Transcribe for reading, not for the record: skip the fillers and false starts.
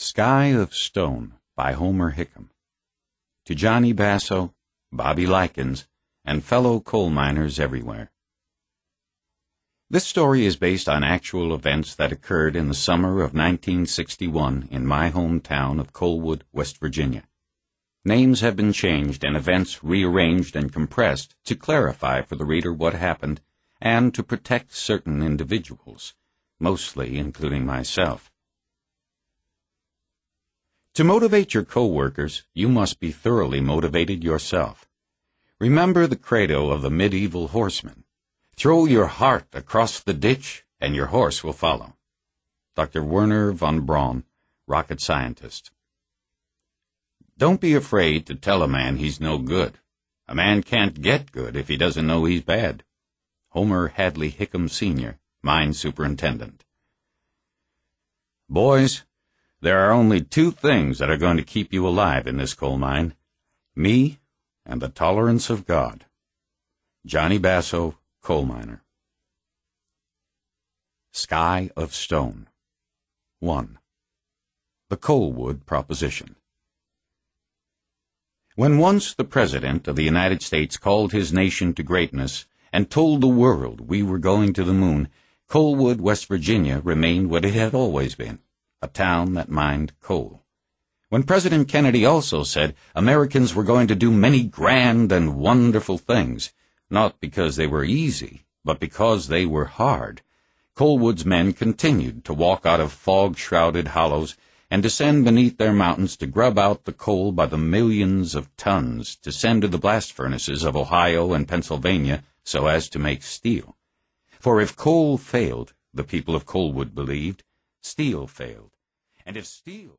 Sky of Stone by Homer Hickam. To Johnny Basso, Bobby Likens, and fellow coal miners everywhere. This story is based on actual events that occurred in the summer of 1961 in my hometown of Coalwood, West Virginia. Names have been changed and events rearranged and compressed to clarify for the reader what happened and to protect certain individuals, mostly including myself. To motivate your co-workers, you must be thoroughly motivated yourself. Remember the credo of the medieval horseman. Throw your heart across the ditch, and your horse will follow. Dr. Wernher von Braun, rocket scientist. Don't be afraid to tell a man he's no good. A man can't get good if he doesn't know he's bad. Homer Hadley Hickam, Sr., mine superintendent. Boys, there are only two things that are going to keep you alive in this coal mine. Me and the tolerance of God. Johnny Basso, coal miner. Sky of Stone. 1. The Coalwood Proposition. When once the President of the United States called his nation to greatness and told the world we were going to the moon, Coalwood, West Virginia remained what it had always been, a town that mined coal. When President Kennedy also said Americans were going to do many grand and wonderful things, not because they were easy, but because they were hard, Coalwood's men continued to walk out of fog-shrouded hollows and descend beneath their mountains to grub out the coal by the millions of tons to send to the blast furnaces of Ohio and Pennsylvania so as to make steel. For if coal failed, the people of Coalwood believed, steel failed. And if steel